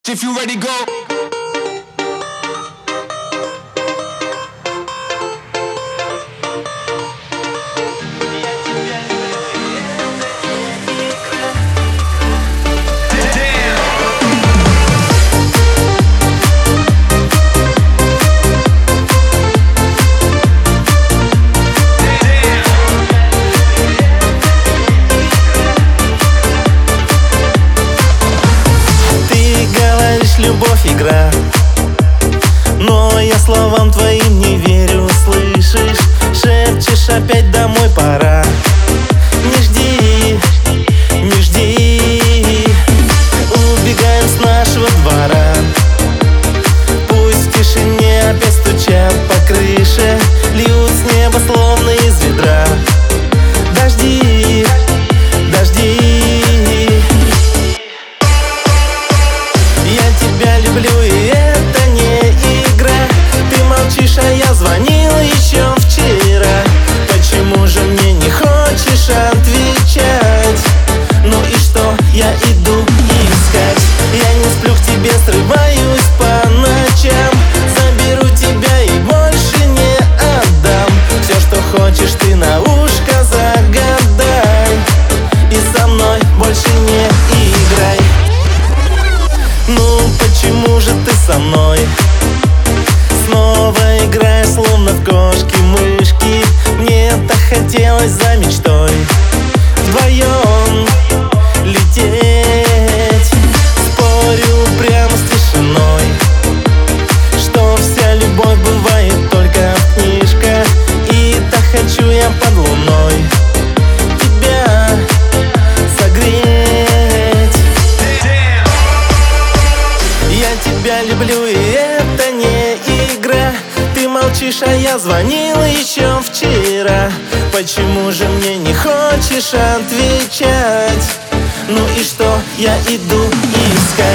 If you ready, go. Любовь игра, но я словам твоим не верю, слышишь? Шепчешь, опять домой пора. Не жди, не жди, убегаем с нашего двора. Пусть в тишине опять стучат по крыше, льют с неба словно из ведра. Дожди, дожди, тебя люблю, и это не игра. Ты молчишь, а я звонил еще вчера. Почему же мне не хочешь отвечать? Ну и что, я иду искать. Я не сплю, к тебе срываюсь по ночам. Заберу тебя и больше не отдам. Все, что хочешь, ты на ушко загадай. И со мной больше не играй. Ну почему же ты со мной снова играешь, словно в кошки-мышки? Мне так хотелось за мечтой вдвоем лететь. Спорю прямо с тишиной, что вся любовь бывает только в книжках. И так хочу я под луной тебя согреть. Я тебя люблю, и это не игра. Ты молчишь, а я звонил еще вчера. Почему же мне не хочешь отвечать? Ну и что, я иду искать.